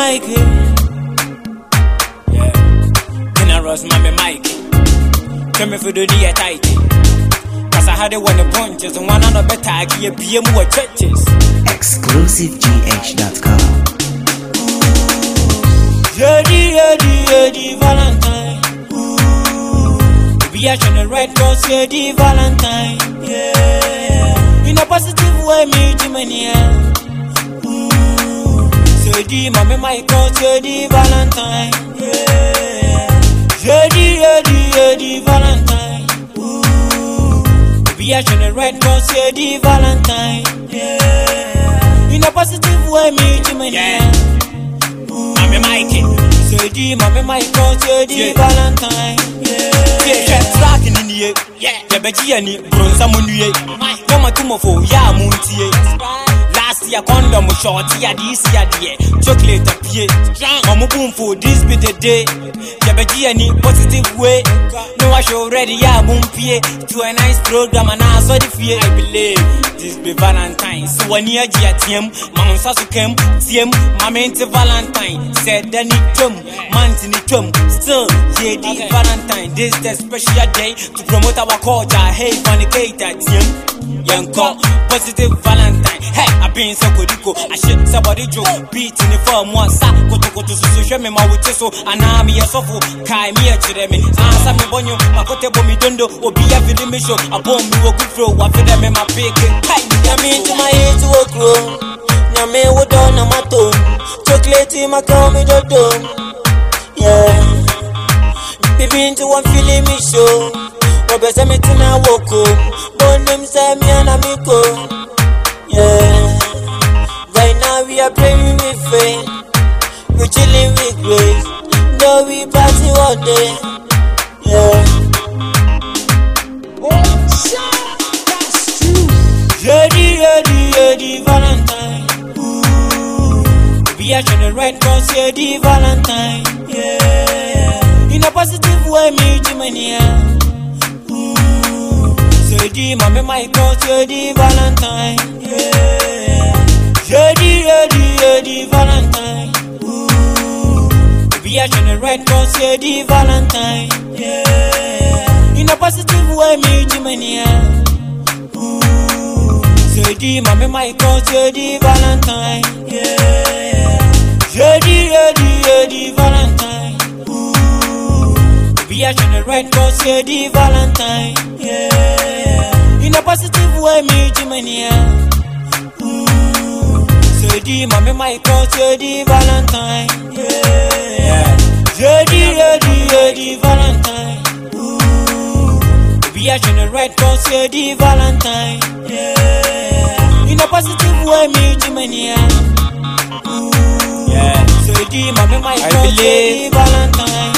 Mikey. Yeah. Generous Mami Mikey. Come for the day tight. Cause I had it when the punches and one other better I give PM more churches. ExclusiveGH.com. Yedi Valentine. We are trying to red cross Yedi Valentine. Yeah. In a positive way, me Jimania. Yedi Mami my cross Yedi Valentine. Yeah. Yedi Valentine. We are trying to red cross Yedi Valentine. Yeah. In a positive way, me Jimania. Mami Mikey. Yedi Mami my cross Yedi Valentine. Yeah, track in the year. Yeah, Beji and Bronza Munuye. Come to Mofo, Ya Muntie. Last year, condom short, ya this year, chocolate appear. I'm a boom for this be the day. Yeah, Beji any positive way. No, I show ready, ya Mumpie to a nice program and I saw the fear. I believe this be Valentine. So when you get TM, Mount Sasukem, TM, Mamma Valentine said, then it come, Mantini come, still, JD Valentine. This is the special day to promote our culture. Hey, fornicator, TM, Yanko, positive Valentine. Hey, I've been so good, I shit somebody joke, beat in the form one sack, go to social me, my with so, and I'm here so full, Kai me at me. Answer me, Bonyo, my cote bomi dondo, or be a video mission, a bomb you will go through, what for them in my big. Hey, Yamin to my age to a crew, Yame would on a mato, chocolate in my car, me do. Yeah, baby into one feeling me show. Obese me tina woko, bonem say me and amico. Yeah, right now we are praying with faith, we chilling with grace. No, we party all day. Yeah. Yedi Valentine. We are trying to red cross Yedi Valentine. Yeah. In a positive way, me Jimania. Yedi Mami my cross Yedi Valentine. Yeah. Yedi Valentine. We are trying to red cross Yedi Valentine. Yeah. In a positive way, me Jimania. Yedi Mami my cross Yedi Valentine. Yeah. Yedi Valentine. We are trying to red cross Yedi Valentine. Yeah. In a positive way, me Jimania. Yedi Mami my cross Yedi Valentine. Yeah. Yedi Valentine. We are trying to red cross Yedi Valentine. Yeah. In a positive way, me Jimania. Yeah. Yedi Mami my cross Yedi Valentine.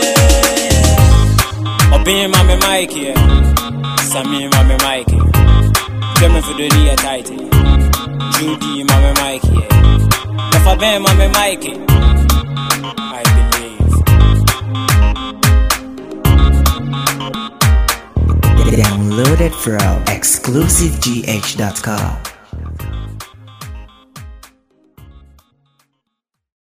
Yeah. Obey Mami Mikey. Yeah. Sami Mami Mikey. Come for the day tight. Judy Mami Mikey. Yeah. If I be Mami Mikey, I believe. Downloaded from ExclusiveGH.com.